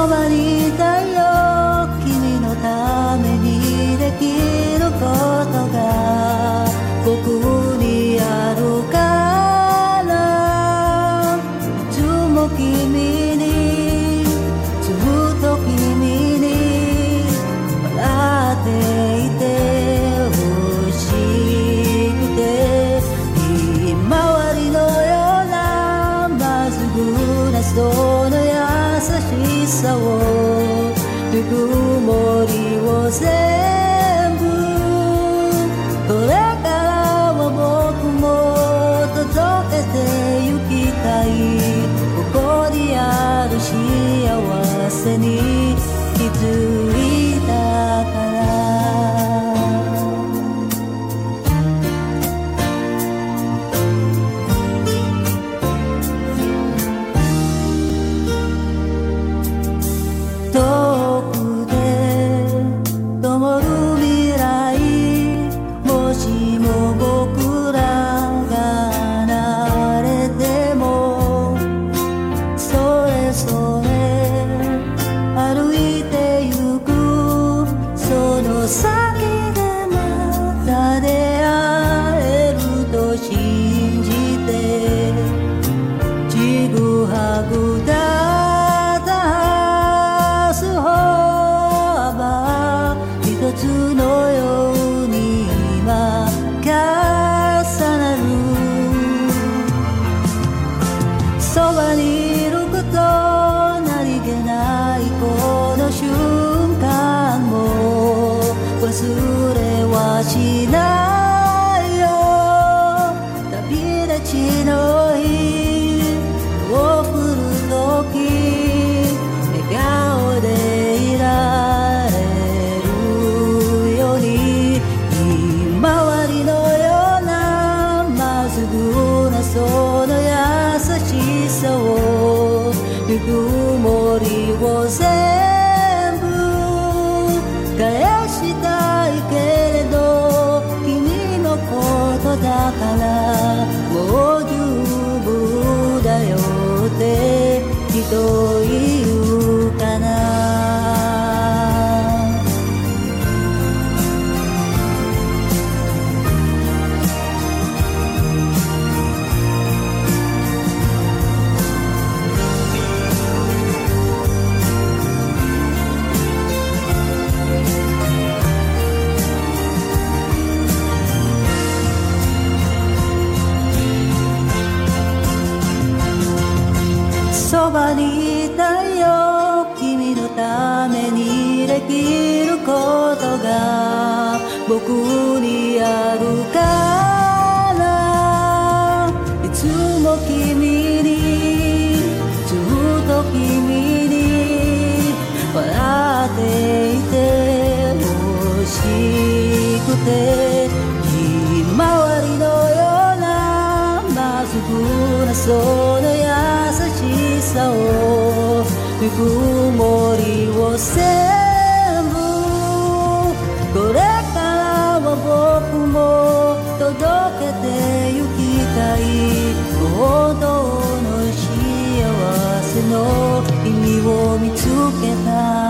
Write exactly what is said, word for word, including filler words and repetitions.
ばにいたいよ、君のためにできることが僕にあるからいつも君にずっと君に笑っていてほしくて、ひまわりのようなまっすぐな人の優しさをぬくもりを全部これからは僕も届けてゆきたい、ここにある幸せに気づいたから遠くで灯る未来、もしも僕らが離れてもそれぞれ歩いてゆく、その先でまた出会えると信じてちぐはぐだ一つのように今重なる、そばにいること何気ないこの瞬間も忘れはしないよ、旅立ちの日を送るとき笑顔でいられその優しさをぬくもりを全部返したいけれど、君のことだからもう十分だよってきっと言うかな。そばにいたいよ、君のためにできることが僕にあるからいつも君にずっと君に笑っていてほしくて、ひまわりのようなまっすぐなその優しさをぬくもりを全部これからは僕も届けてゆきたい、本当の幸せの意味を見つけた